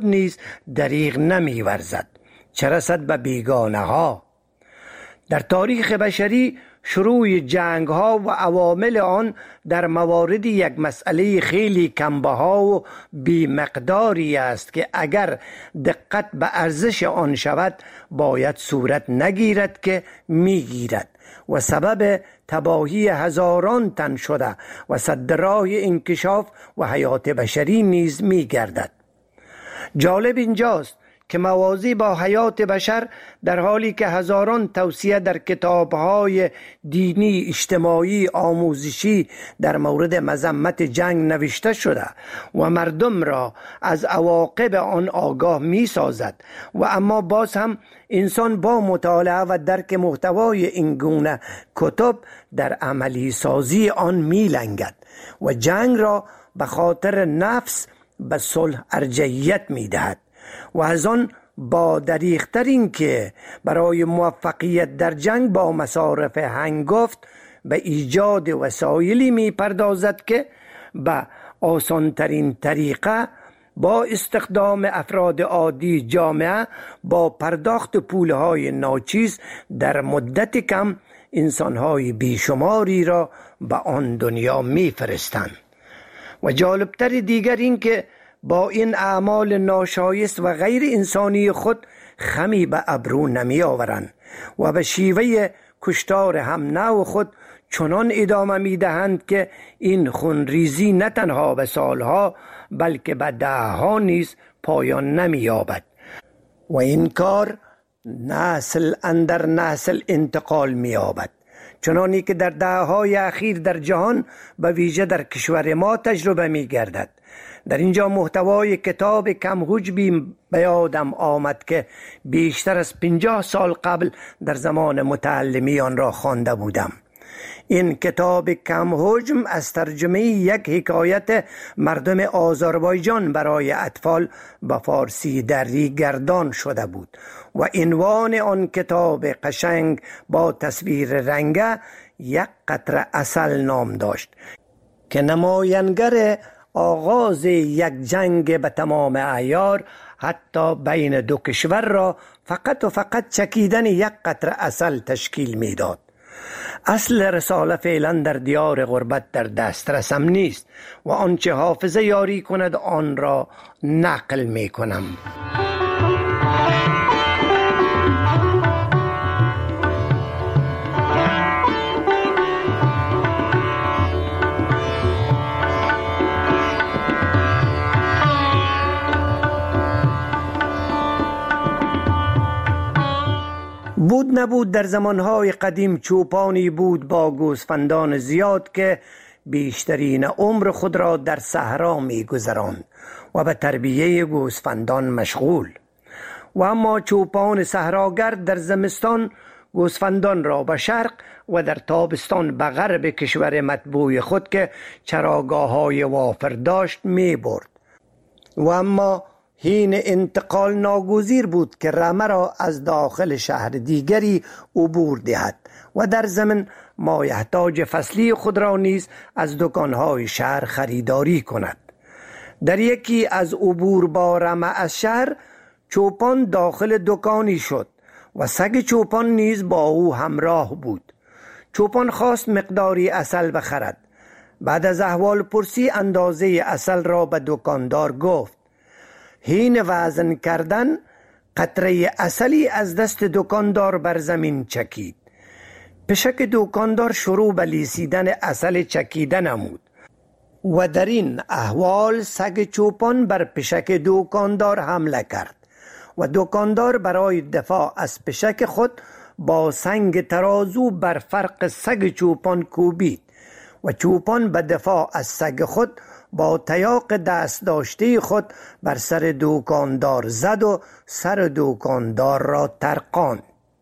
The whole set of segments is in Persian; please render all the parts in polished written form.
خود نیز دریغ نمی ورزد، چه رسد به بیگانه ها. در تاریخ بشری شروع جنگ ها و عوامل آن در موارد یک مسئله خیلی کمبها و بی مقداری است که اگر دقت به ارزش آن شود باید صورت نگیرد که میگیرد و سبب تباهی هزاران تن شده و سد راه انکشاف و حیات بشری نیز میگردد. جالب اینجاست که موازی با حیات بشر در حالی که هزاران توصیه در کتاب‌های دینی، اجتماعی، آموزشی در مورد مذمت جنگ نوشته شده و مردم را از عواقب آن آگاه می سازد و اما باز هم انسان با مطالعه و درک محتوای این گونه کتب در عملی سازی آن می لنگد و جنگ را به خاطر نفس به صلح ارجحیت می دهد و از آن با دریغ‌تر این که برای موفقیت در جنگ با مصارف هنگفت به ایجاد وسایلی می پردازد که به آسانترین طریقه با استخدام افراد عادی جامعه با پرداخت پولهای ناچیز در مدت کم انسانهای بیشماری را به آن دنیا می فرستند. و جالبتر دیگر این که با این اعمال ناشایست و غیر انسانی خود خمی به ابرو نمی آورند و به شیوه کشتار هم نوع خود چنان ادامه می دهند که این خونریزی نه تنها به سالها بلکه به دهها نیز پایان نمی یابد و این کار نسل اندر نسل انتقال می یابد، چنانی که در دههای اخیر در جهان به ویژه در کشور ما تجربه می گردد. در اینجا محتوای کتاب کم حجبی به یادم آمد که بیشتر از 50 سال قبل در زمان متعلمی آن را خوانده بودم. این کتاب کم حجم از ترجمه یک حکایت مردم آذربایجان برای اطفال به فارسی دری گردان شده بود و عنوان آن کتاب قشنگ با تصویر رنگه یک قطره عسل نام داشت که نماینگر آغاز یک جنگ به تمام عیار حتی بین دو کشور را فقط و فقط چکیدن یک قطره عسل تشکیل میداد. اصل رساله فعلا در دیار غربت در دسترسم نیست و آنچه حافظه یاری کند آن را نقل می کنم. بود نبود در زمانهای قدیم چوپانی بود با گوسفندان زیاد که بیشترین عمر خود را در صحرا می گذراند و به تربیه گوسفندان مشغول. و اما چوپان صحراگرد در زمستان گوسفندان را به شرق و در تابستان به غرب کشور مطبوع خود که چراگاه‌های وافر داشت می برد. و اما حین انتقال ناگزیر بود که رمه را از داخل شهر دیگری عبور دهد و در ضمن مایحتاج فصلی خود را نیز از دکانهای شهر خریداری کند. در یکی از عبور با رمه از شهر چوپان داخل دکانی شد و سگ چوپان نیز با او همراه بود. چوپان خواست مقداری عسل بخرد. بعد از احوال پرسی اندازه عسل را به دکاندار گفت. حین وزن کردن قطره عسلی از دست دکاندار بر زمین چکید. پشک دکاندار شروع به لیسیدن عسل چکیده نمود و در این احوال سگ چوپان بر پشک دکاندار حمله کرد و دکاندار برای دفاع از پشک خود با سنگ ترازو بر فرق سگ چوپان کوبید و چوپان به دفاع از سگ خود با تیاق دست داشته خود بر سر دکاندار زد و سر دکاندار را ترقاند.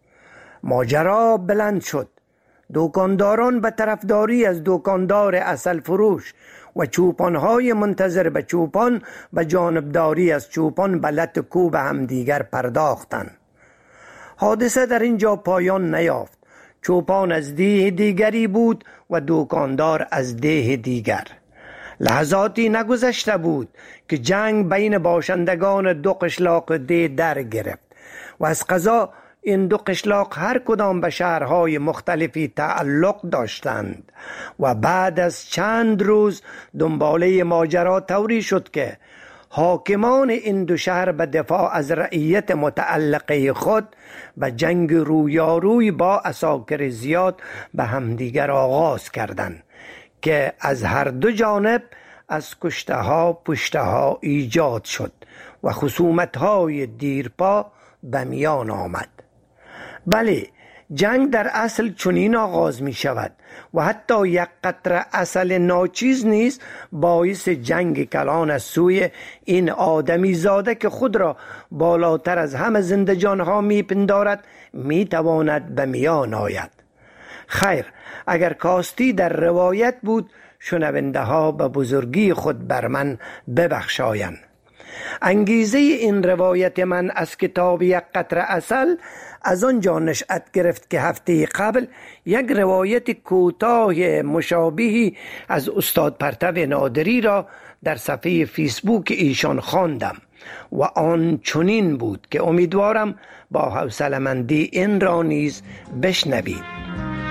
ماجرا بلند شد. دکانداران به طرفداری از دکاندار عسل فروش و چوپانهای منتظر به چوپان به جانبداری از چوپان به لت کوب همدیگر پرداختند. حادثه در اینجا پایان نیافت. چوپان از دیه دیگری بود و دکاندار از دیه دیگر. لحظاتی نگذشته بود که جنگ بین باشندگان دو قشلاق دی در گرفت و از قضا این دو قشلاق هر کدام به شهرهای مختلفی تعلق داشتند و بعد از چند روز دنباله ماجرا طوری شد که حاکمان این دو شهر به دفاع از رعیت متعلقه خود و جنگ رویاروی با عساکر زیاد به همدیگر آغاز کردند که از هر دو جانب از کشته ها پشته ها ایجاد شد و خصومت های دیرپا به میان آمد. بله، جنگ در اصل چنین آغاز می شود و حتی یک قطره عسل ناچیز نیز باعث جنگ کلان از سوی این آدمی زاده که خود را بالاتر از همه زنده جانها می پندارد می تواند به میان آید. خیر، اگر کاستی در روایت بود شنونده ها به بزرگی خود بر من ببخشایند. انگیزه این روایت من از کتاب یک قطره عسل از آنجا نشأت گرفت که هفته قبل یک روایت کوتاه مشابهی از استاد پرتو نادری را در صفحه فیسبوک ایشان خواندم و آن چنین بود که امیدوارم با حوصله‌مندی این را نیز بشنوید.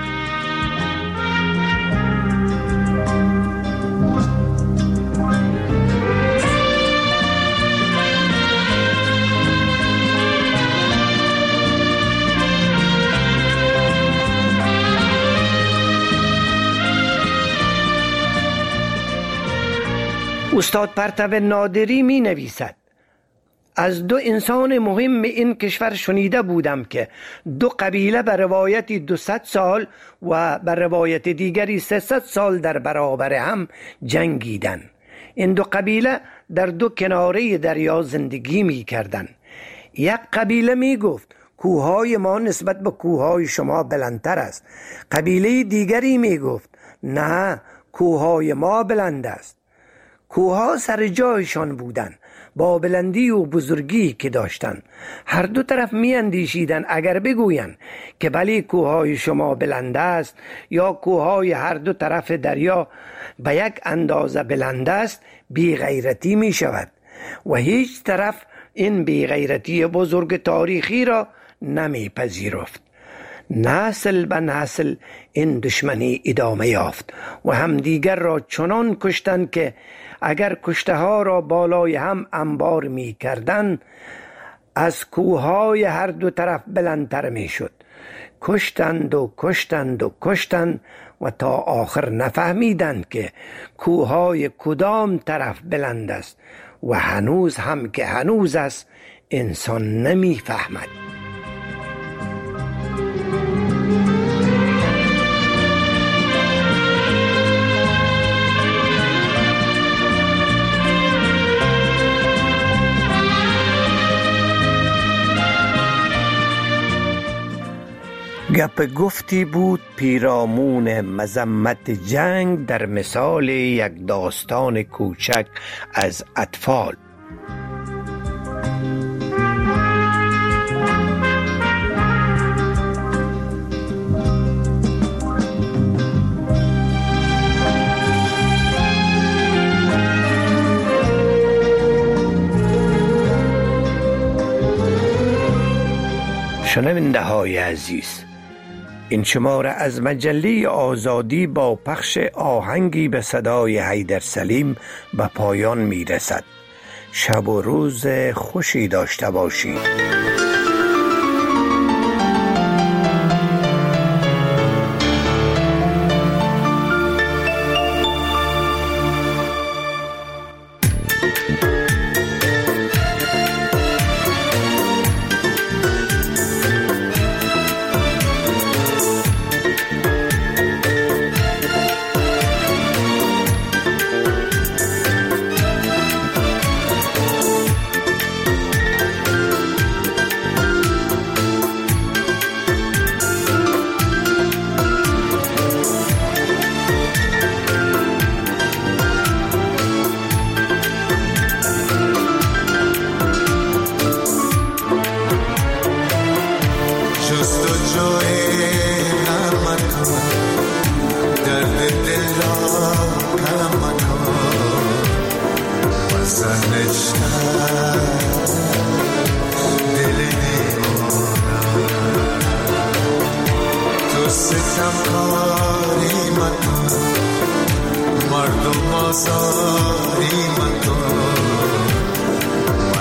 استاد پرتو نادری می نویسد: از دو انسان مهم این کشور شنیده بودم که دو قبیله به روایتی 200 سال و به روایت دیگری 300 سال در برابر هم جنگیدند. این دو قبیله در دو کناره دریا زندگی می کردند. یک قبیله می گفت کوههای ما نسبت به کوههای شما بلندتر است. قبیله دیگری می گفت نه، کوههای ما بلند است. کوهها سر جایشان بودند با بلندی و بزرگی که داشتند. هر دو طرف می اندیشیدند اگر بگویند که بلی کوههای شما بلند است یا کوههای هر دو طرف دریا به یک اندازه بلند است، بی غیرتی می شود و هیچ طرف این بی غیرتی بزرگ تاریخی را نمی پذیرفت. نسل به نسل این دشمنی ادامه یافت و همدیگر را چنان کشتند که اگر کشته ها را بالای هم انبار می کردن از کوههای هر دو طرف بلندتر می شد. کشتند و کشتند و کشتند و تا آخر نفهمیدند که کوههای کدام طرف بلند است و هنوز هم که هنوز است انسان نمی فهمد. گپ گفتی بود پیرامون مذمت جنگ در مثال یک داستان کوچک از اطفال. شنونده های عزیز، این شماره از مجله آزادی با پخش آهنگی به صدای حیدر سلیم به پایان می رسد. شب و روز خوشی داشته باشید.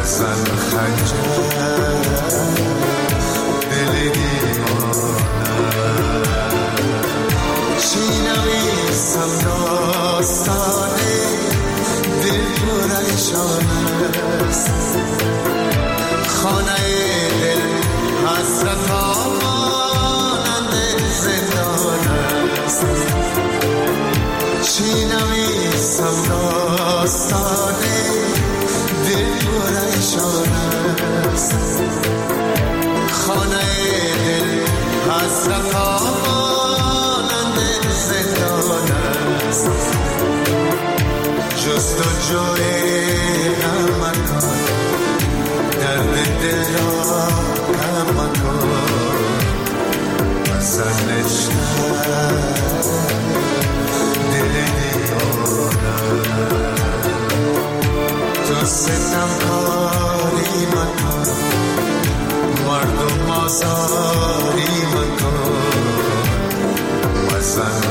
مزن خنجر دل دیوانم چی نویسم داستانه دل پریشان است خانه دل حسرت مانند زندان است چی نویسم داستانه دل پریشان است خانه دل حسرت مانند زندان است جستجوی غم مکن درد دل را کم مکن مزن نشتر دل دیوانم تو ستم کاری مکن مردم آزاری مکن مزن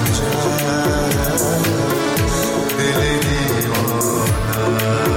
خنجر دل دیوانم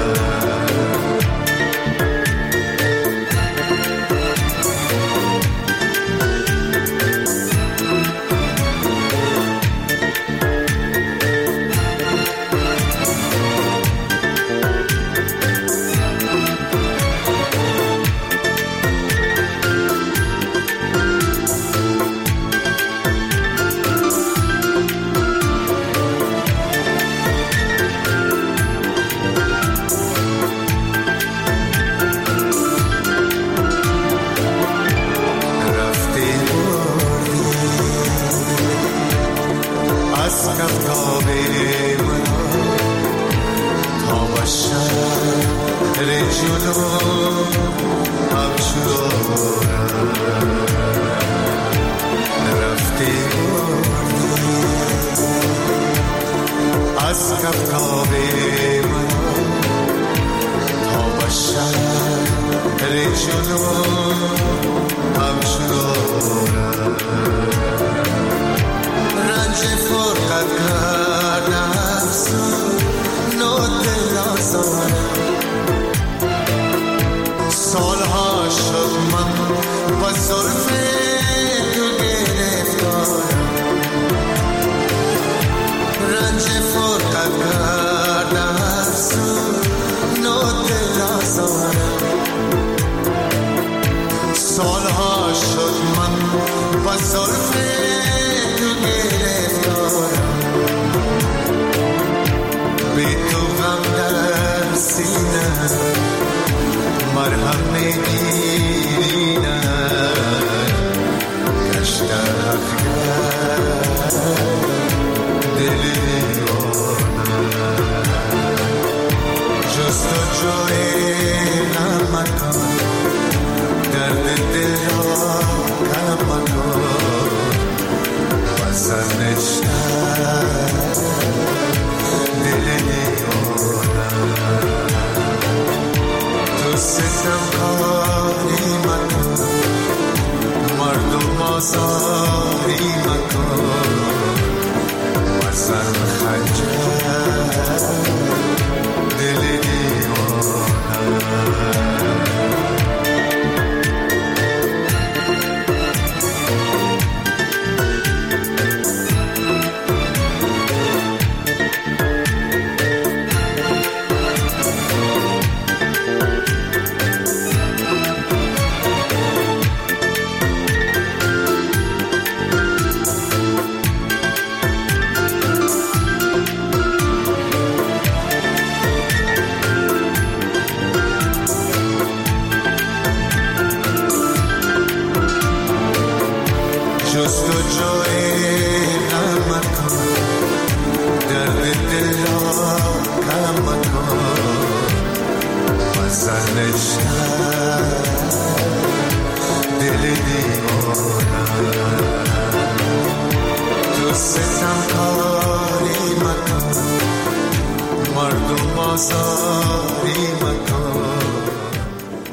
مردم آزاری